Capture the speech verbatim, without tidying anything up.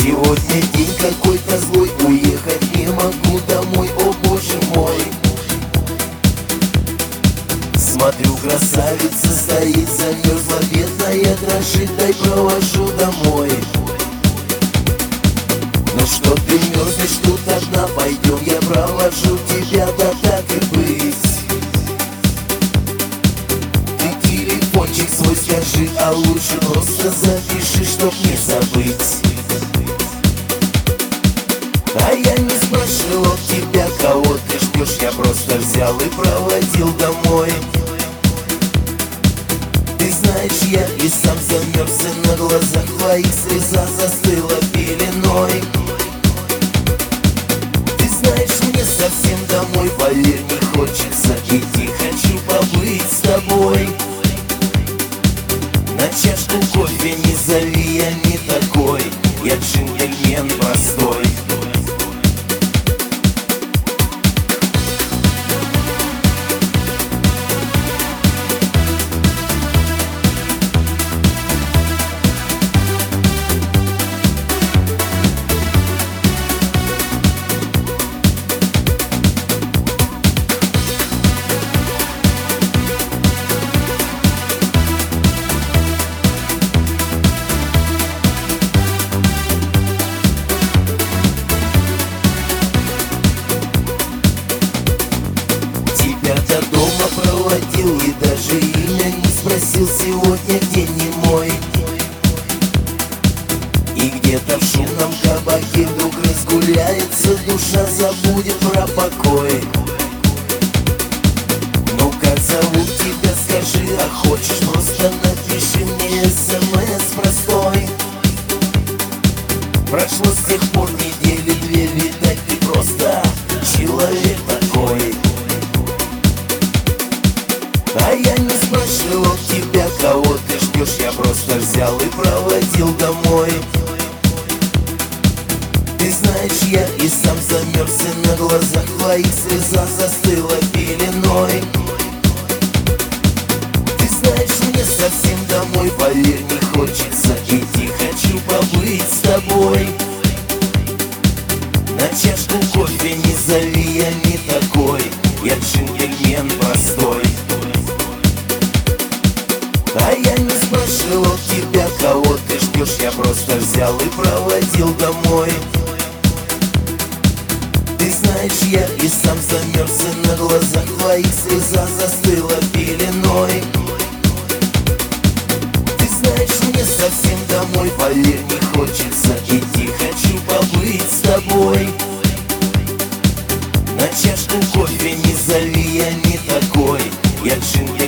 Сегодня день какой-то злой, уехать не могу домой, о боже мой. Смотрю, красавица стоит, замерзла, бедная, дрожит, дай провожу домой. Ну что ты мерзнешь тут одна, пойдем, я провожу тебя, да так и быть. Ты телефончик свой скажи, а лучше просто запиши, чтоб не забыть. А я не спрашивал тебя, кого ты ждешь, я просто взял и проводил домой. Ты знаешь, я и сам замерз, и на глазах твоих слеза застыла пеленой. Ты знаешь, мне совсем домой, поверь, не хочется идти, хочу побыть с тобой. На чашку кофе не зови, я не такой, я джентльмен простой. До дома проводил и даже имя не спросил, сегодня день не мой. И где-то в шумном кабаке вдруг разгуляется душа, забудет про покой. Ну как зовут тебя, скажи, а хочешь, просто напиши мне смс простой. Прошло с тех пор недели две, видать, ты просто человек такой. А я не спрашивал тебя, кого ты ждешь, я просто взял и проводил домой. Ты знаешь, я и сам замерз, и на глазах твоих слеза застыла пеленой. Ты знаешь, мне совсем домой, поверь, не хочется идти, хочу побыть с тобой. На чашку кофе не зови, я не такой, я джентльмен простой. А я не спрашивал тебя, кого ты ждешь, я просто взял и проводил домой. Ты знаешь, я и сам замерз, и на глазах твоих слеза застыла пеленой. Ты знаешь, мне совсем домой, поверь, не хочется идти, хочу побыть с тобой. На чашку кофе не зови, я не такой, я джентльмен.